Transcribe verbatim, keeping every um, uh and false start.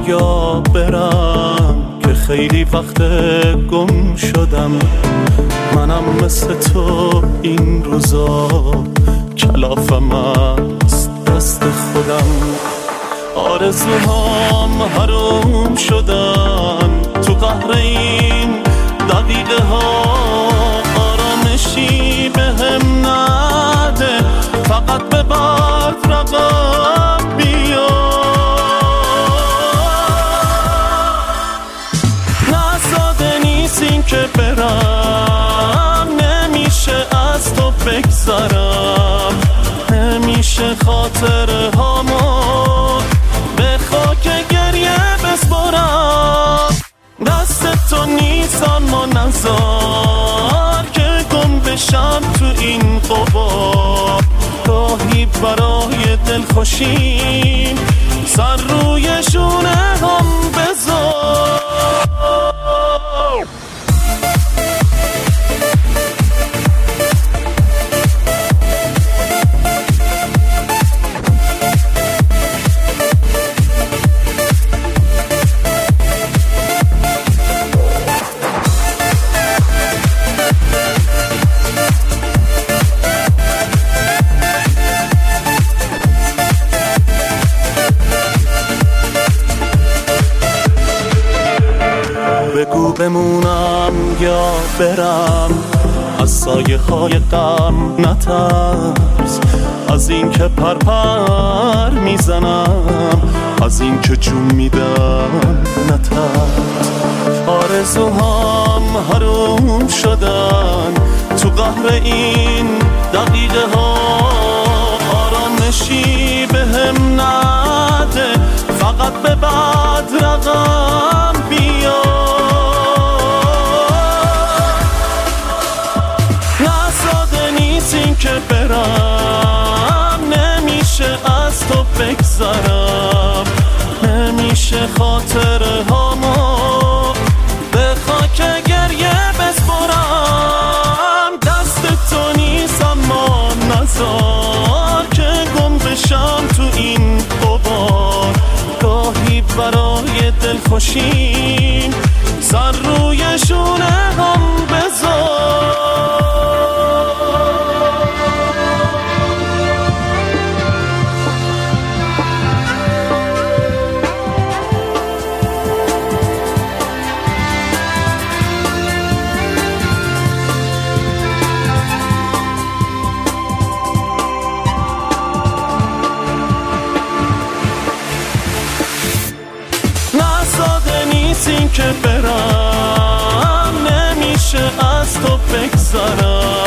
یا برم که خیلی وقت گم شدم. منم مثل تو این روزا کلافم از دست خودم. آرزوهام حروم شدن تو قهر این دقیقه ها. آرامشی بهم نده، فقط به بعد رقم بیا. نزاده نیست این که برم، نمیشه از تو بگذرم. نمیشه خاطره هامو به خاک گریه بسپرم. دست تو نیست اما نذار که گم بشم تو این غبار. گاهی برای دلخوشیم سر روی شونه هم بذار. بگو بمونم یا برم، از سایه های غم نترس. از این که پرپر میزنم، از این که جون میدم نترس. آرزوهام حروم شدن تو قهر این دقیقه ها. آرامشی بهم نده، فقط به بعد رقم بیا. این که برم، نمیشه از تو بگذرم. نمیشه خاطره هامو به خاک گریه بسپرم. دست تو نیست اما نذار که گم بشم تو این غبار. گاهی برای دلخوشیم سر روی شونه هم بذار. نزاده نیست این که برم، نمیشه از تو بگذرم.